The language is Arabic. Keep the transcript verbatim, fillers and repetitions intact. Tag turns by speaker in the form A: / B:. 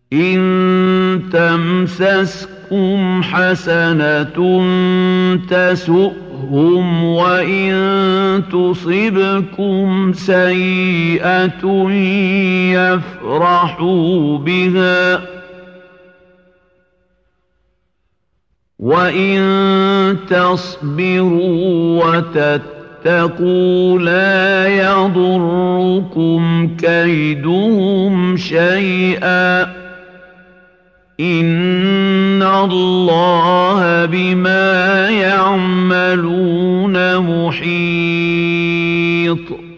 A: إن تمسسكم حسنة تسؤهم وإن تصبكم سيئة يفرحوا بها وإن تصبروا وتتقوا لا يضركم كيدهم شيئا إن الله بما يعملون محيط